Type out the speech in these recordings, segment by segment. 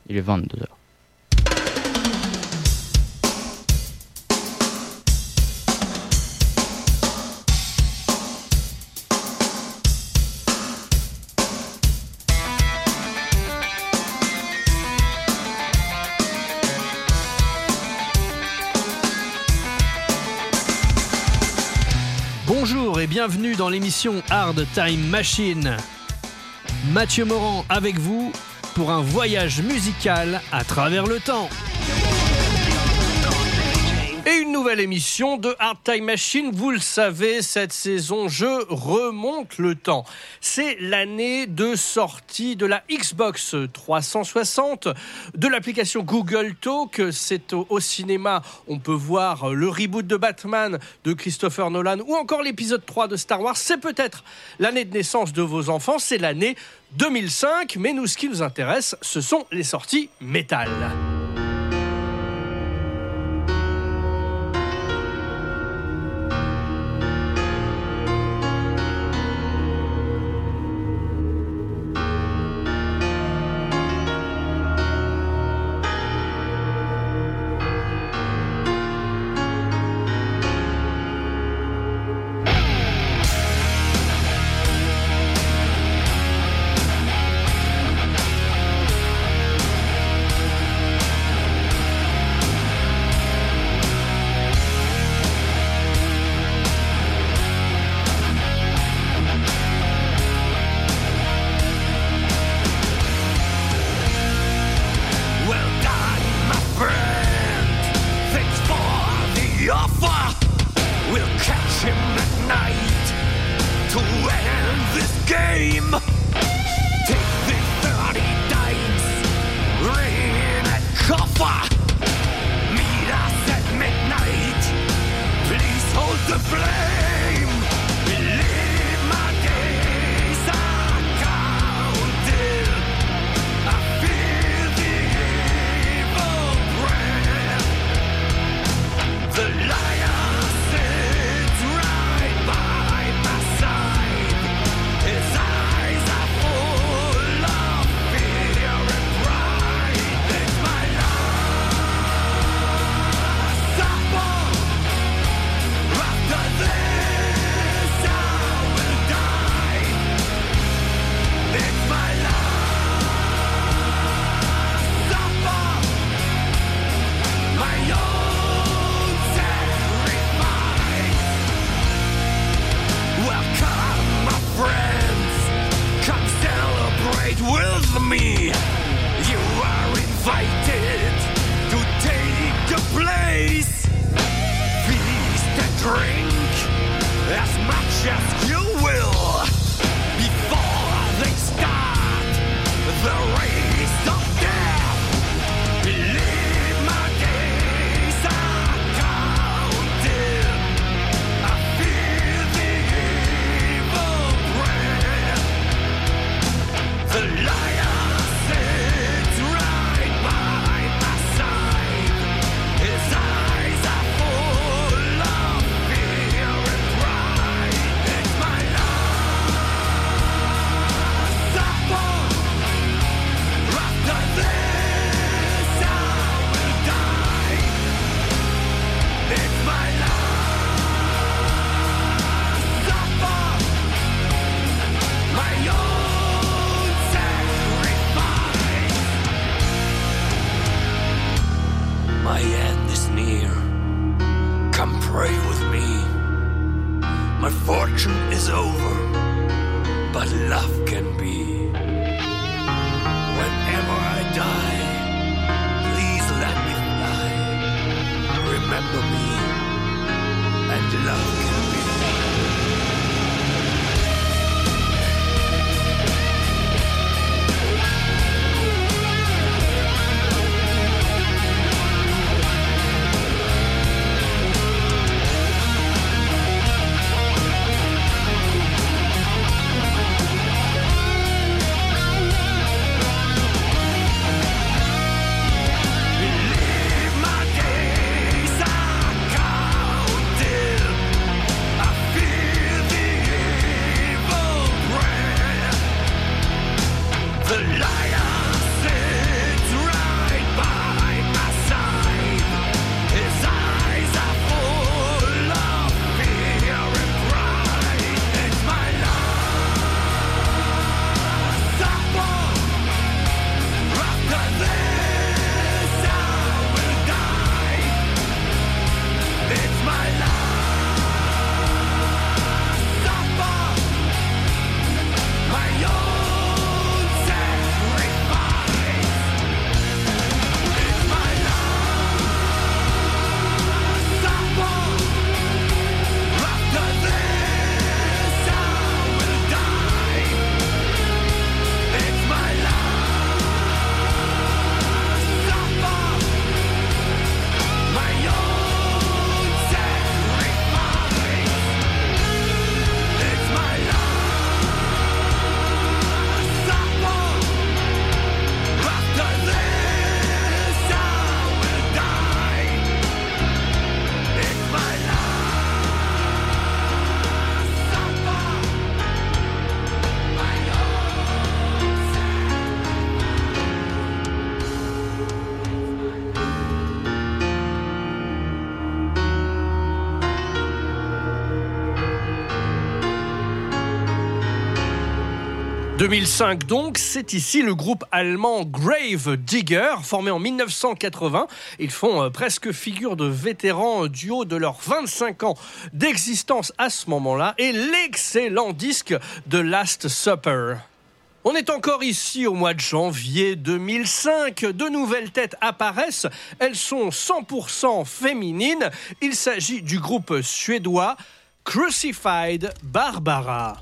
Il est 22h. Bonjour et bienvenue dans l'émission Hard Time Machine. Mathieu Morand avec vous pour un voyage musical à travers le temps. Et une nouvelle émission de Hard Time Machine. Vous le savez, cette saison, je remonte le temps. C'est l'année de sortie de la Xbox 360, de l'application Google Talk. C'est au cinéma, on peut voir le reboot de Batman de Christopher Nolan ou encore l'épisode 3 de Star Wars. C'est peut-être l'année de naissance de vos enfants, c'est l'année 2005. Mais nous, ce qui nous intéresse, ce sont les sorties métal. 2005 donc, c'est ici le groupe allemand Grave Digger, formé en 1980. Ils font presque figure de vétérans du haut de leurs 25 ans d'existence à ce moment-là, et l'excellent disque The Last Supper. On est encore ici au mois de janvier 2005. De nouvelles têtes apparaissent. Elles sont 100% féminines. Il s'agit du groupe suédois Crucified Barbara.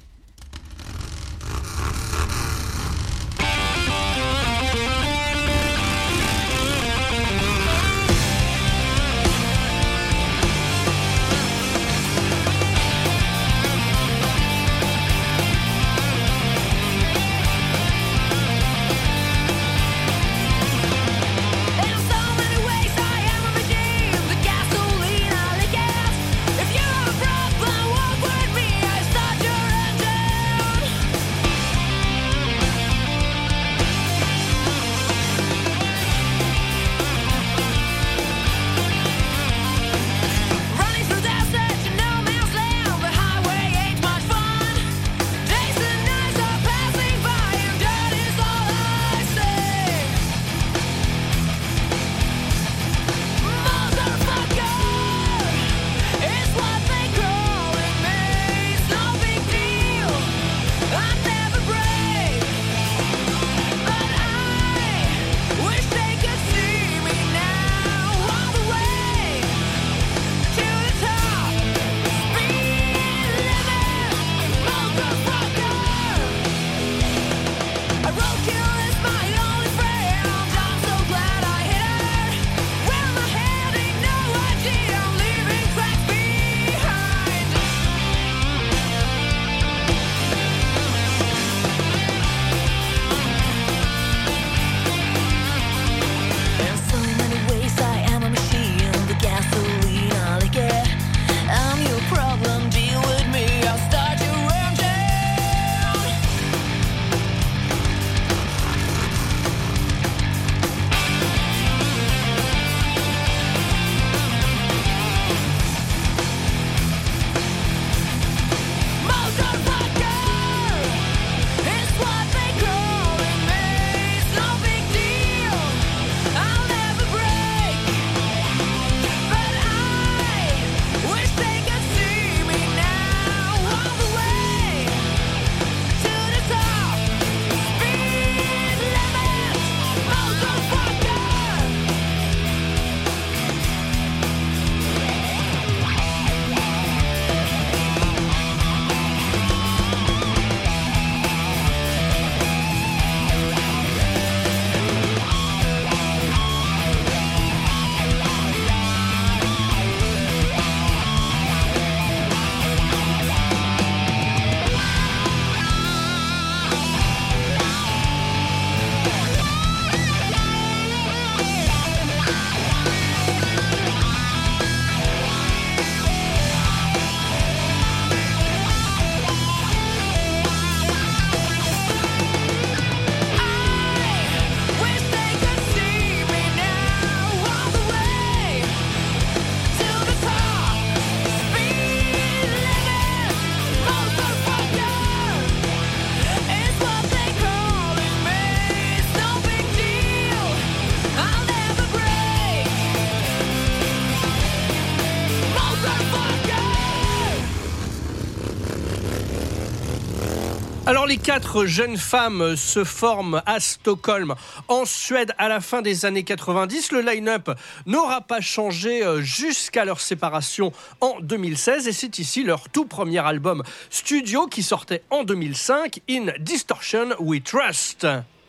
Alors les 4 jeunes femmes se forment à Stockholm, en Suède, à la fin des années 90. Le line-up n'aura pas changé jusqu'à leur séparation en 2016. Et c'est ici leur tout premier album studio qui sortait en 2005, In Distortion We Trust.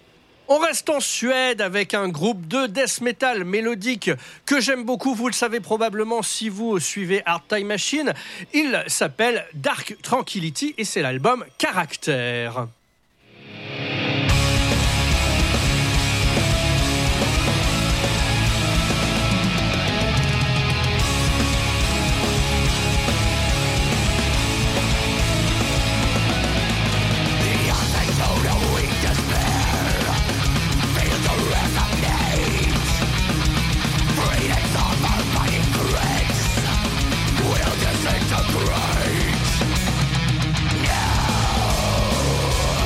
On reste en Suède avec un groupe de death metal mélodique que j'aime beaucoup, vous le savez probablement si vous suivez Hard Time Machine. Il s'appelle Dark Tranquillity et c'est l'album Caractère. Disintegrate. No.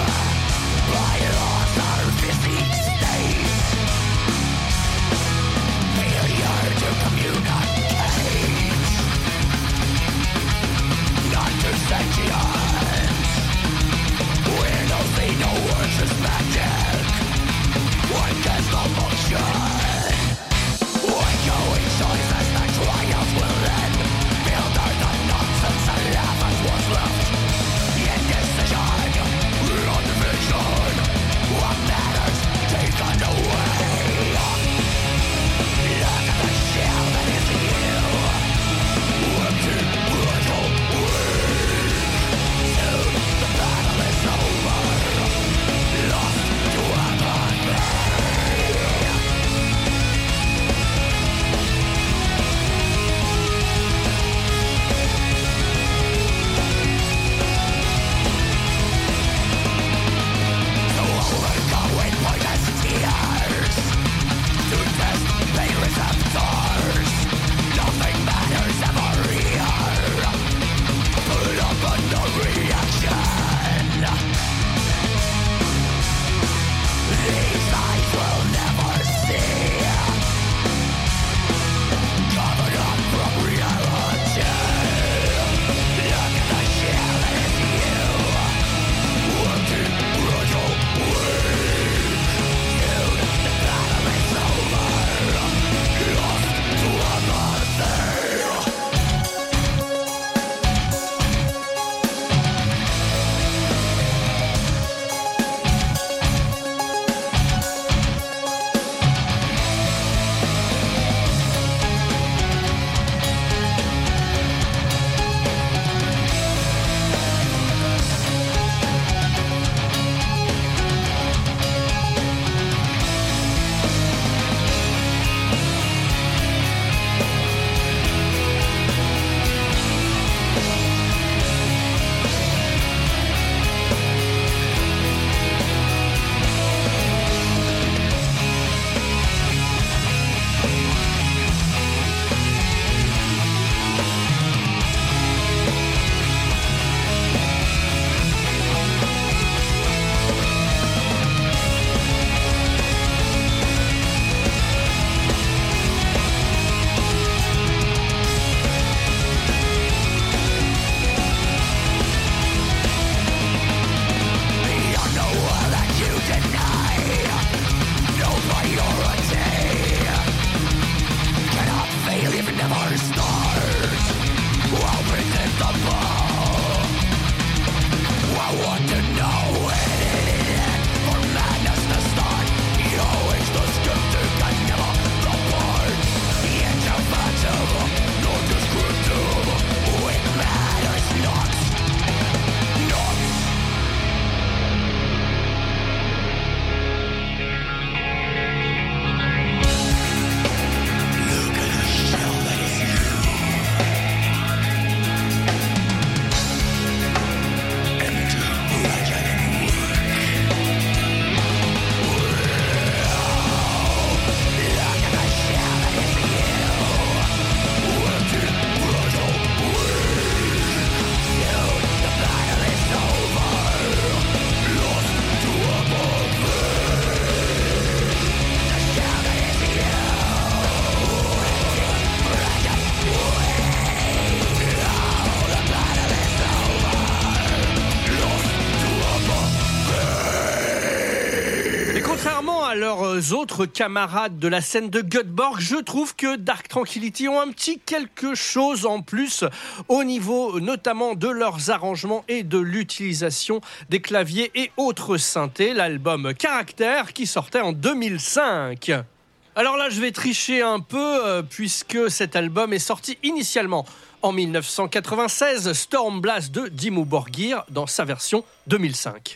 autres camarades de la scène de Göteborg, je trouve que Dark Tranquillity ont un petit quelque chose en plus au niveau notamment de leurs arrangements et de l'utilisation des claviers et autres synthés. L'album Caractère qui sortait en 2005. Alors là, je vais tricher un peu puisque cet album est sorti initialement en 1996, Storm Blast de Dimmu Borgir dans sa version 2005.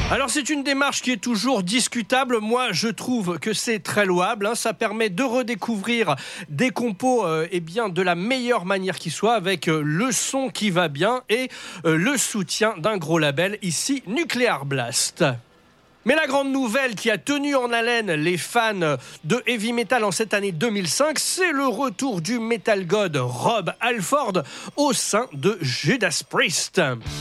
Alors c'est une démarche qui est toujours discutable. Moi je trouve que c'est très louable. Ça permet de redécouvrir des compos de la meilleure manière qui soit, avec le son qui va bien et le soutien d'un gros label, ici Nuclear Blast. Mais la grande nouvelle qui a tenu en haleine les fans de heavy metal en cette année 2005, c'est le retour du metal god Rob Halford au sein de Judas Priest.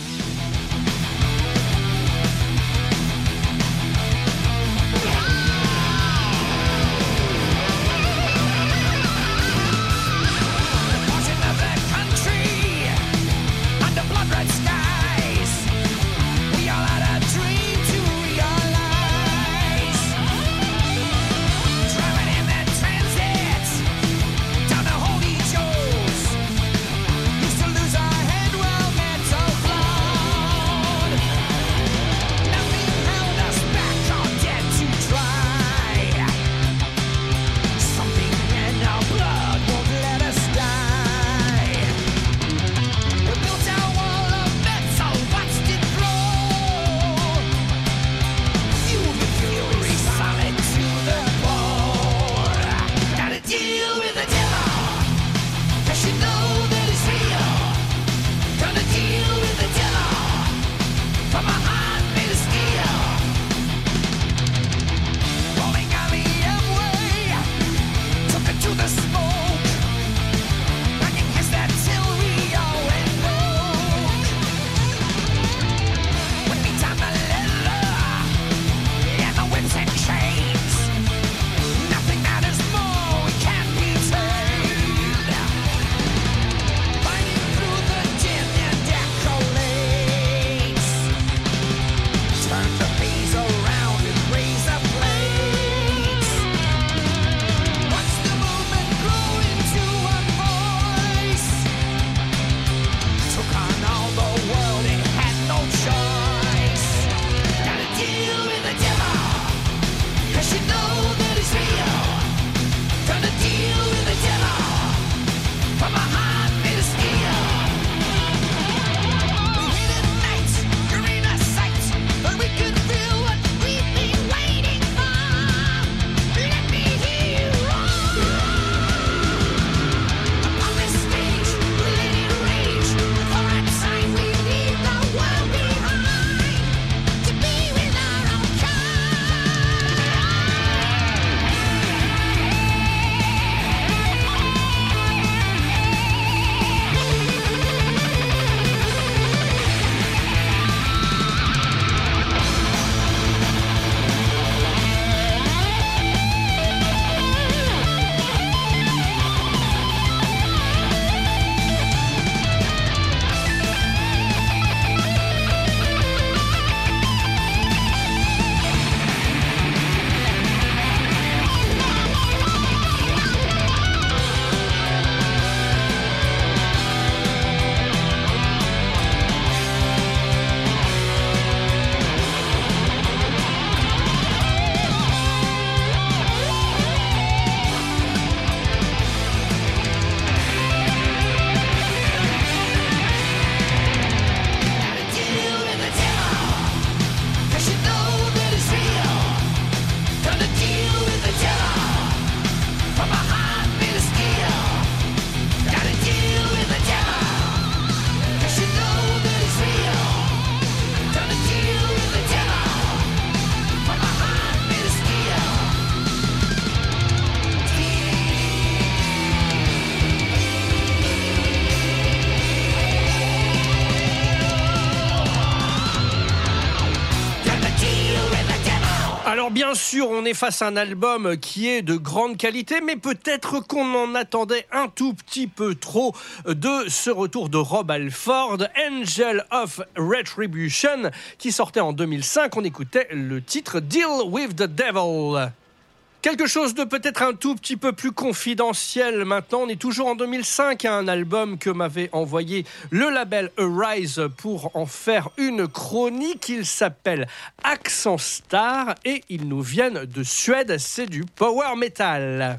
Alors bien sûr, on est face à un album qui est de grande qualité, mais peut-être qu'on en attendait un tout petit peu trop de ce retour de Rob Halford, Angel of Retribution, qui sortait en 2005. On écoutait le titre Deal with the Devil. Quelque chose de peut-être un tout petit peu plus confidentiel maintenant. On est toujours en 2005, un album que m'avait envoyé le label Arise pour en faire une chronique. Il s'appelle Accent Star et ils nous viennent de Suède. C'est du power metal.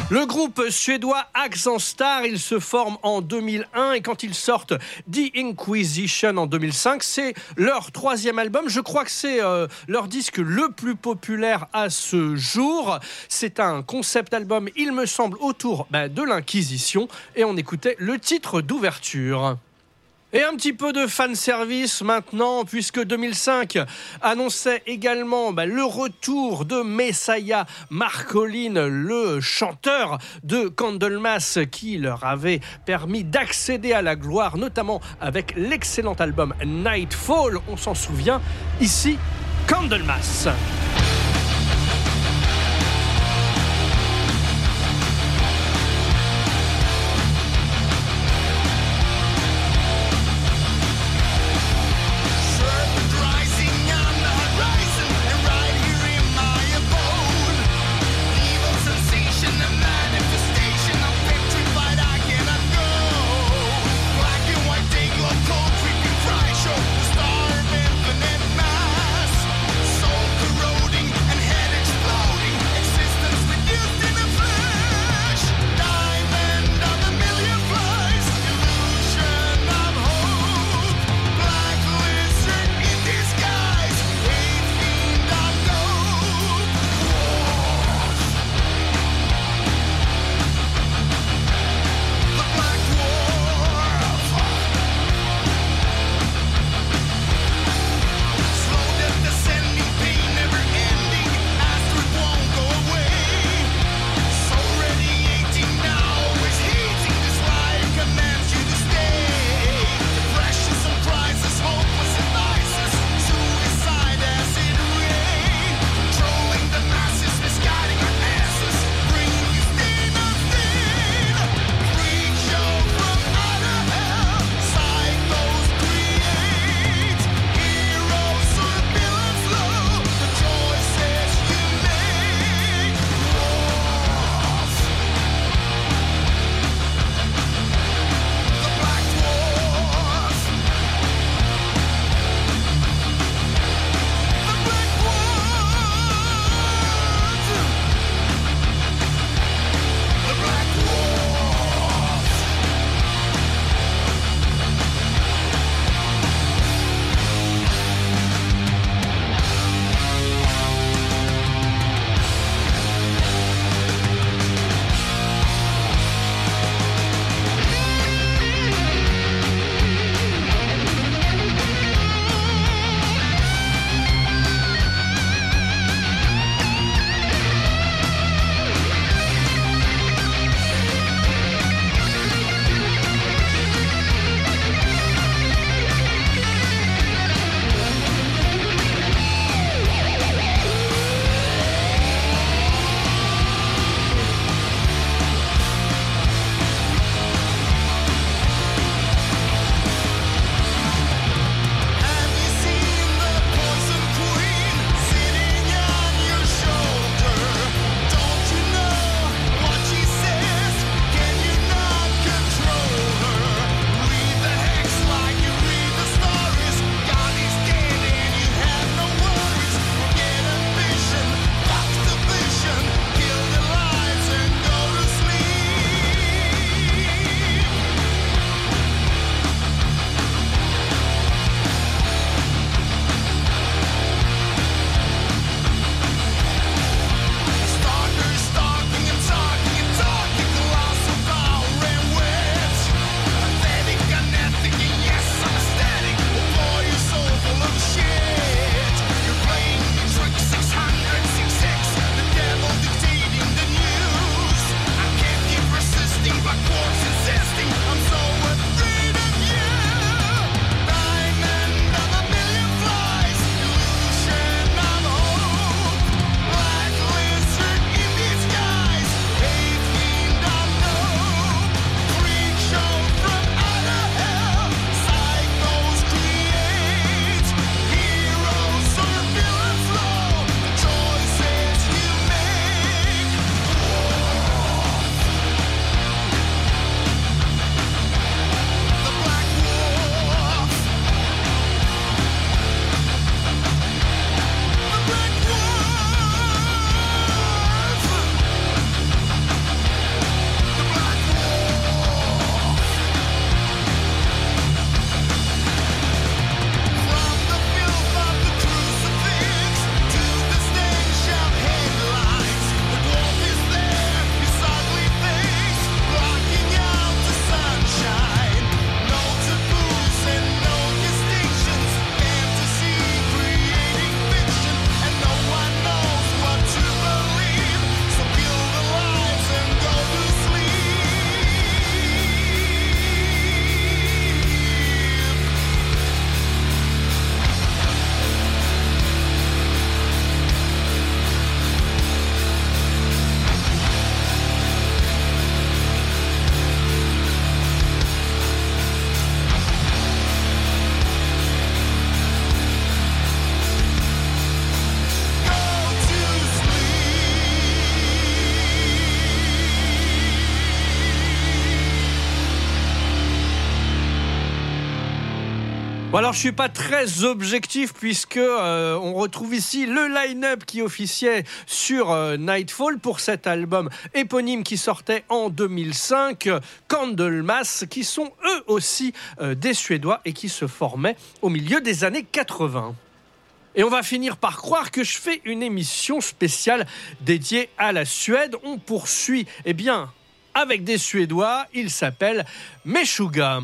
Le groupe suédois Accent Star, il se forme en 2001 et quand ils sortent The Inquisition en 2005, c'est leur 3e album. Je crois que c'est leur disque le plus populaire à ce jour. C'est un concept album, il me semble, autour de l'Inquisition et on écoutait le titre d'ouverture. Et un petit peu de fanservice maintenant, puisque 2005 annonçait également le retour de Messiah Marcolin, le chanteur de Candlemas, qui leur avait permis d'accéder à la gloire, notamment avec l'excellent album Nightfall. On s'en souvient, ici, Candlemas. Road Bon alors je suis pas très objectif puisque on retrouve ici le line-up qui officiait sur Nightfall pour cet album éponyme qui sortait en 2005, Candlemas, qui sont eux aussi des Suédois et qui se formaient au milieu des années 80. Et on va finir par croire que je fais une émission spéciale dédiée à la Suède. On poursuit avec des Suédois, il s'appelle Meshuggah.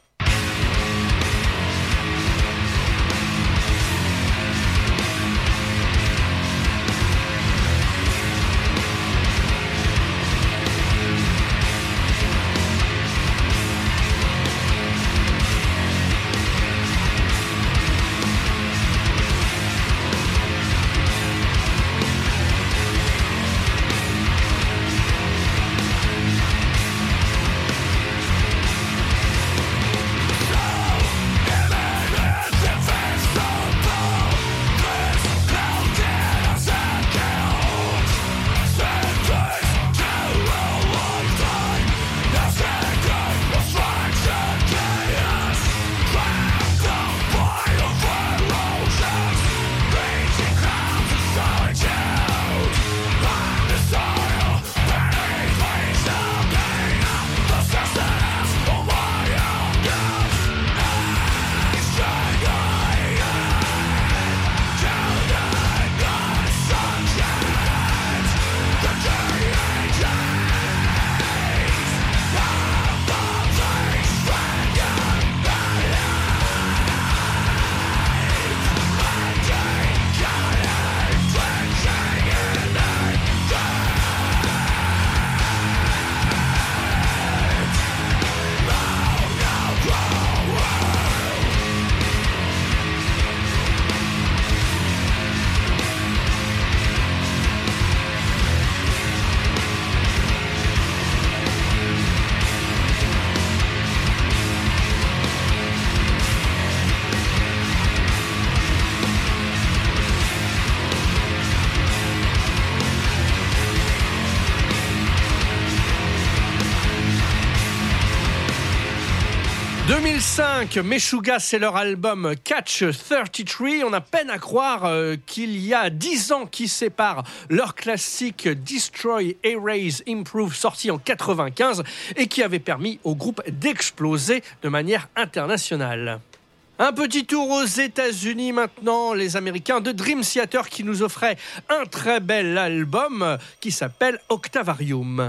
« 2005, Meshuggah, c'est leur album Catch 33. On a peine à croire qu'il y a 10 ans qui séparent leur classique Destroy, Erase, Improve, sorti en 95 et qui avait permis au groupe d'exploser de manière internationale. Un petit tour aux États-Unis maintenant, les Américains de Dream Theater qui nous offraient un très bel album qui s'appelle Octavarium.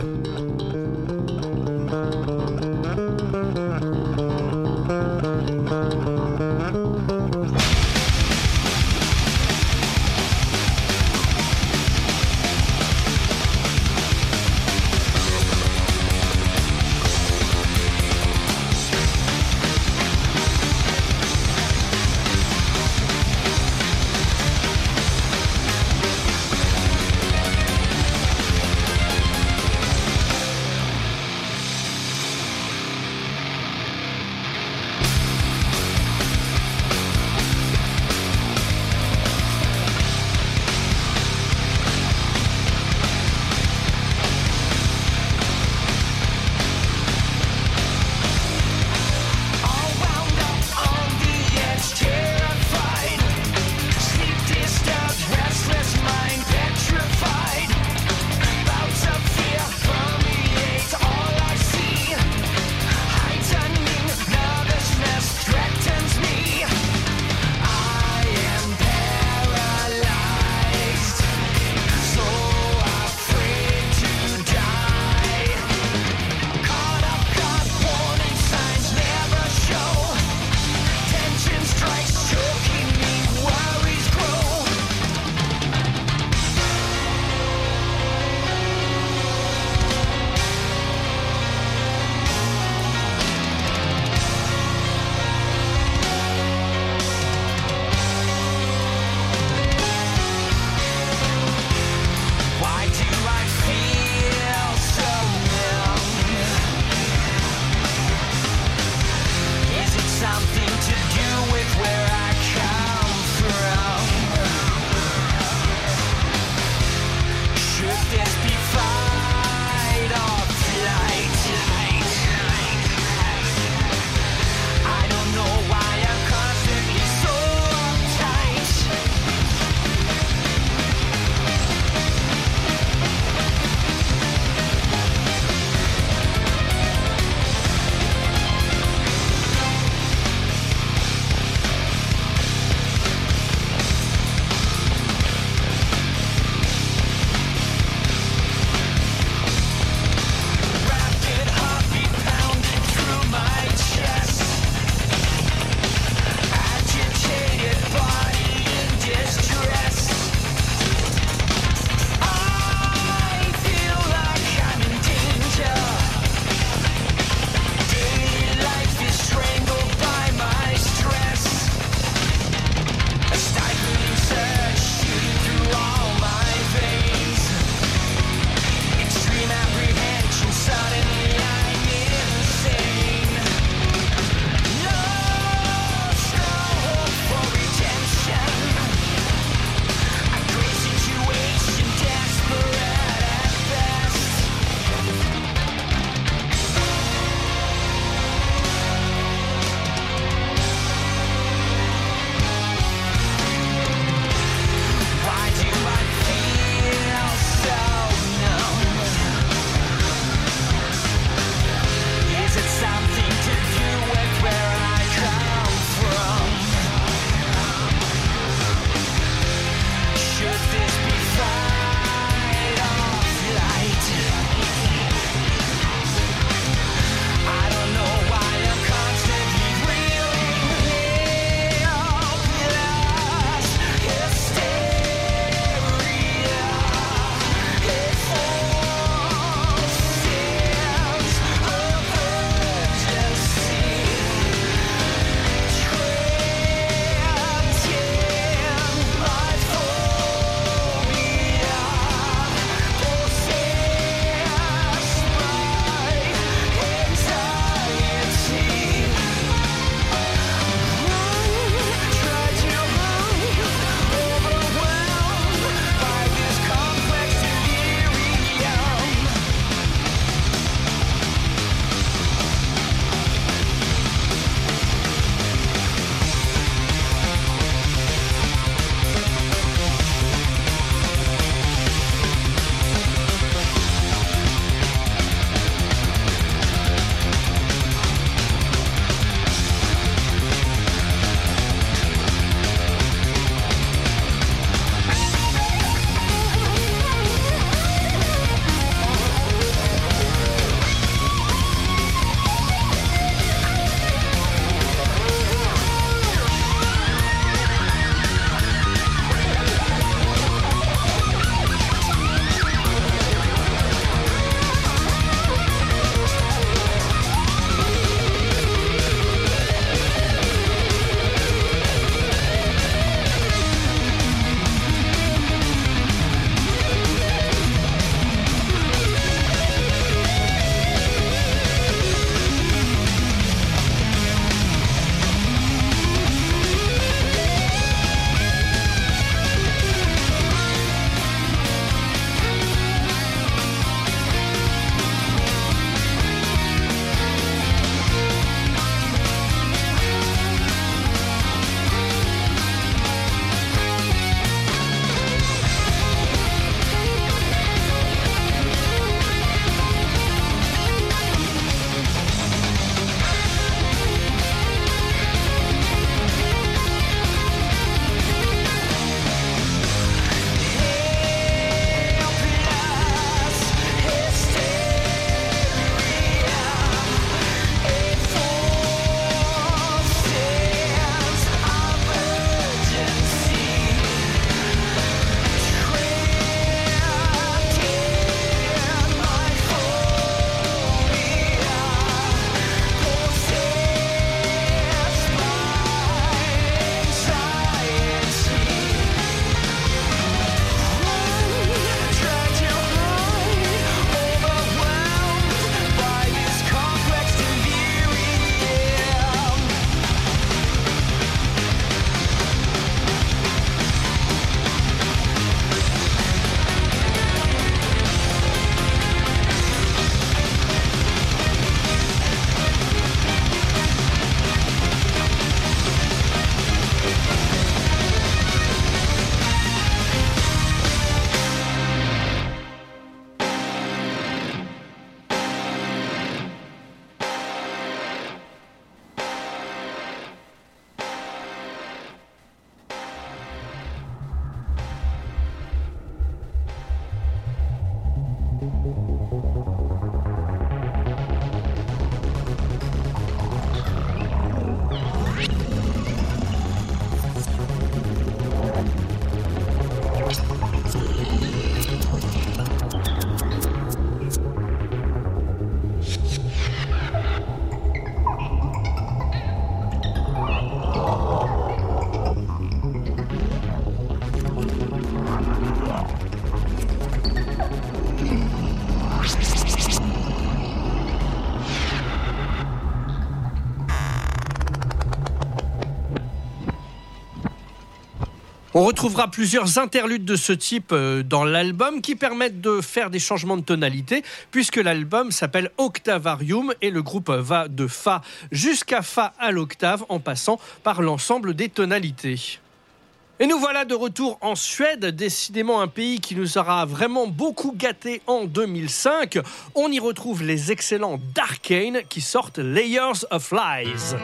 On retrouvera plusieurs interludes de ce type dans l'album qui permettent de faire des changements de tonalité puisque l'album s'appelle Octavarium et le groupe va de Fa jusqu'à Fa à l'octave en passant par l'ensemble des tonalités. Et nous voilà de retour en Suède, décidément un pays qui nous aura vraiment beaucoup gâtés en 2005. On y retrouve les excellents Darkane qui sortent Layers of Lies.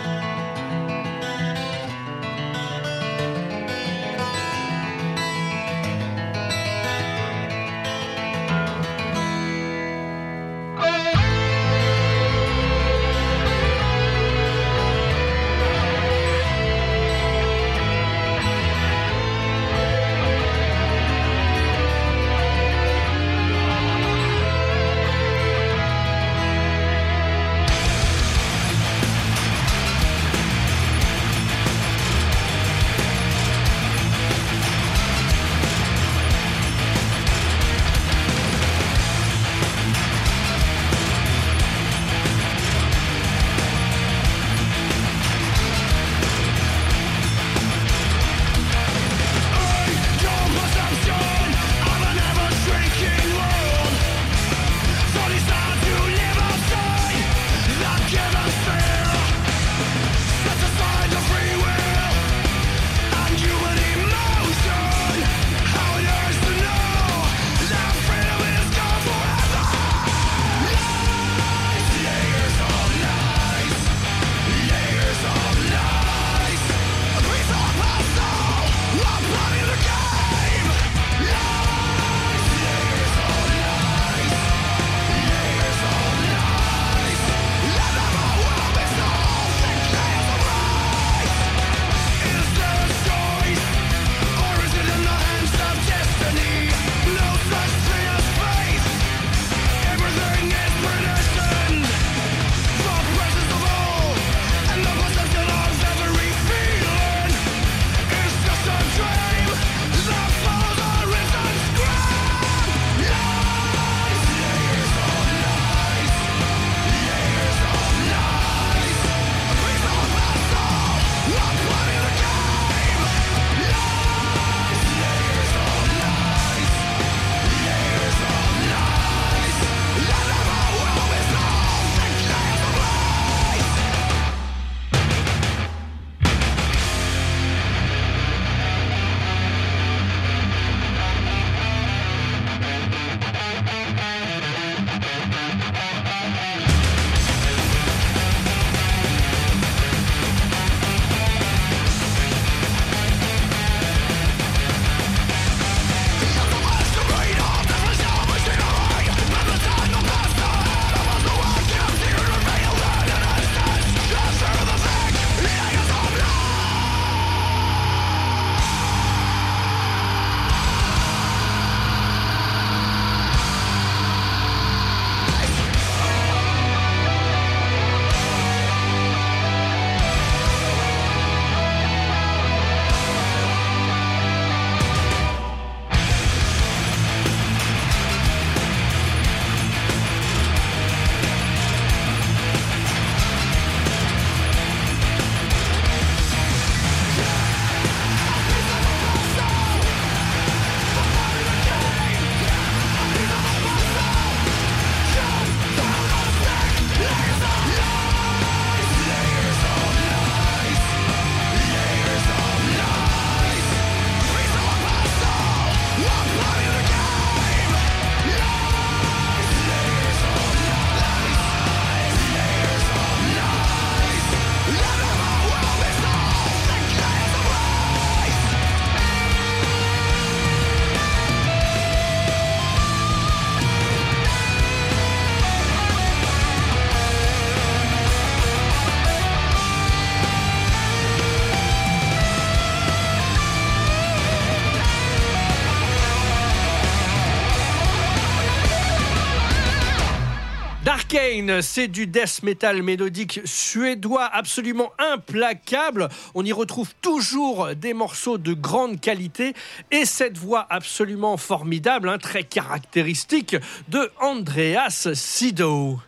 Darkane, c'est du death metal mélodique suédois absolument implacable. On y retrouve toujours des morceaux de grande qualité et cette voix absolument formidable, très caractéristique de Andreas Sido.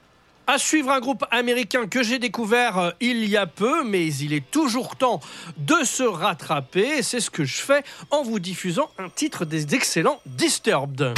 À suivre un groupe américain que j'ai découvert il y a peu, mais il est toujours temps de se rattraper. C'est ce que je fais en vous diffusant un titre des excellents Disturbed.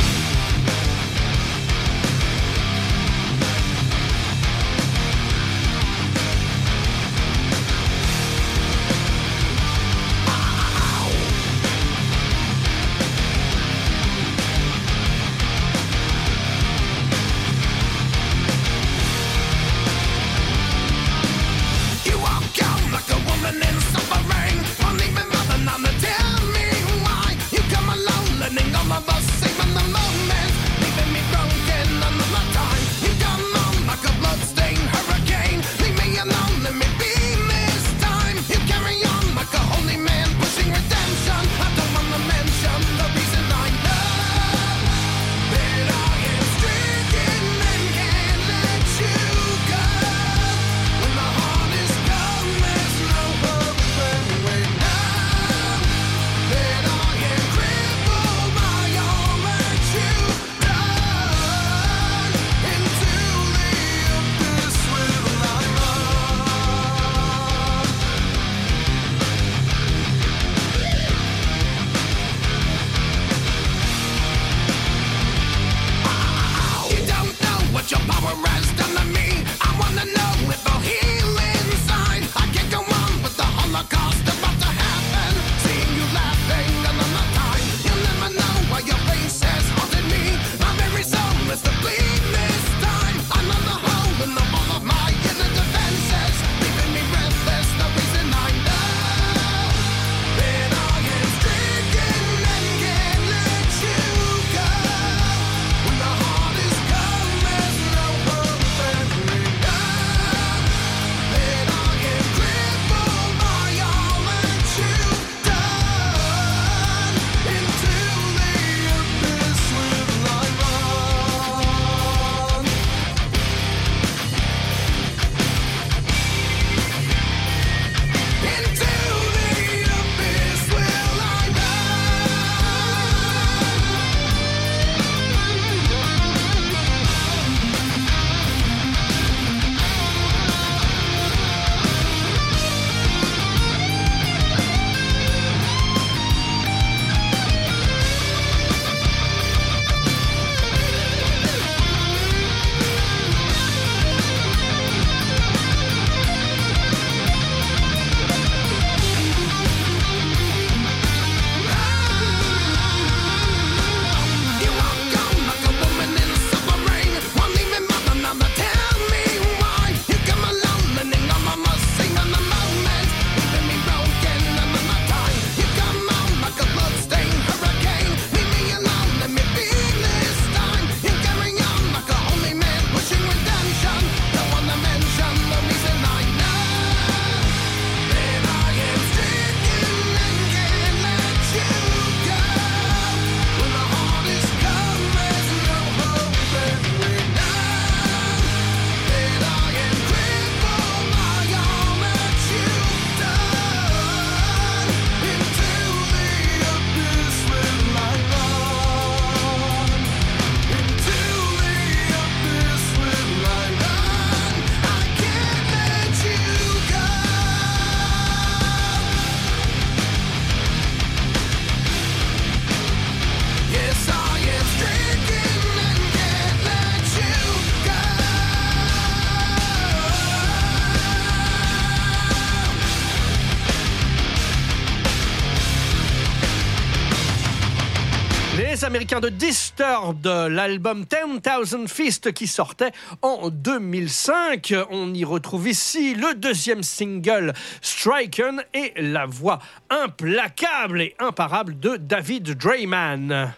Les Américains de Disturbed, l'album 10,000 Feast qui sortait en 2005. On y retrouve ici le deuxième single Striken et la voix implacable et imparable de David Draiman.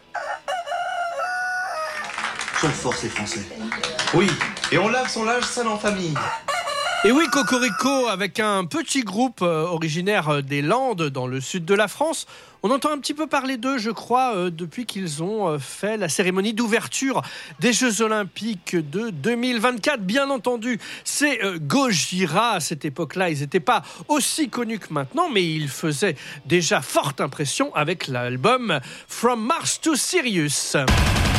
Ils sont forts ces Français. Oui, et on lave son linge sale en famille. Et oui, Cocorico, avec un petit groupe originaire des Landes, dans le sud de la France. On entend un petit peu parler d'eux, je crois, depuis qu'ils ont fait la cérémonie d'ouverture des Jeux Olympiques de 2024. Bien entendu, c'est Gojira. À cette époque-là, ils n'étaient pas aussi connus que maintenant, mais ils faisaient déjà forte impression avec l'album From Mars to Sirius.